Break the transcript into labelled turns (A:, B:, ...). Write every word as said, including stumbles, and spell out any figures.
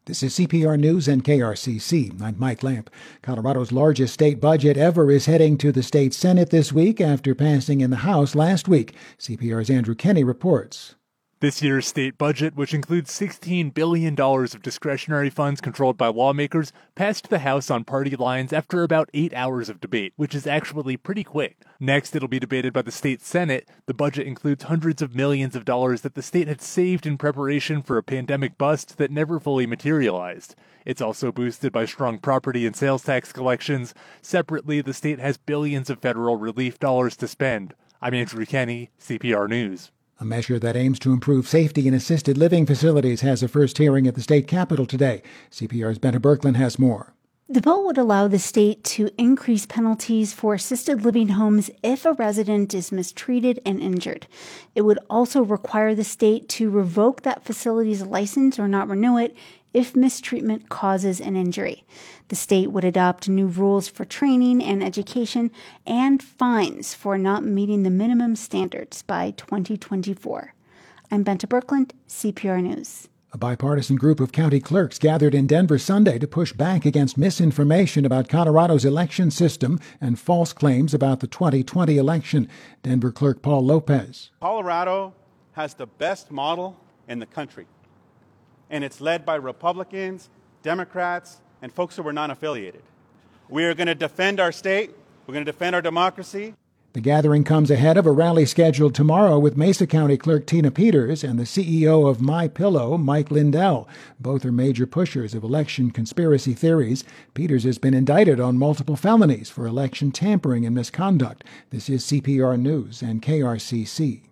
A: This is C P R News and K R C C. I'm Mike Lamp. Colorado's largest state budget ever is heading to the state Senate this week after passing in the House last week. C P R's Andrew Kenny reports.
B: This year's state budget, which includes sixteen billion dollars of discretionary funds controlled by lawmakers, passed the House on party lines after about eight hours of debate, which is actually pretty quick. Next, it'll be debated by the state Senate. The budget includes hundreds of millions of dollars that the state had saved in preparation for a pandemic bust that never fully materialized. It's also boosted by strong property and sales tax collections. Separately, the state has billions of federal relief dollars to spend. I'm Andrew Kenny, C P R News.
A: A measure that aims to improve safety in assisted living facilities has a first hearing at the state capitol today. C P R's Benta Birkeland has more.
C: The bill would allow the state to increase penalties for assisted living homes if a resident is mistreated and injured. It would also require the state to revoke that facility's license or not renew it if mistreatment causes an injury. The state would adopt new rules for training and education and fines for not meeting the minimum standards by twenty twenty-four. I'm Benta Birkeland, C P R News.
A: A bipartisan group of county clerks gathered in Denver Sunday to push back against misinformation about Colorado's election system and false claims about the twenty twenty election. Denver Clerk Paul Lopez.
D: Colorado has the best model in the country, and it's led by Republicans, Democrats, and folks who are non-affiliated. We are going to defend our state. We're going to defend our democracy.
A: The gathering comes ahead of a rally scheduled tomorrow with Mesa County Clerk Tina Peters and the C E O of MyPillow, Mike Lindell. Both are major pushers of election conspiracy theories. Peters has been indicted on multiple felonies for election tampering and misconduct. This is C P R News and K R C C.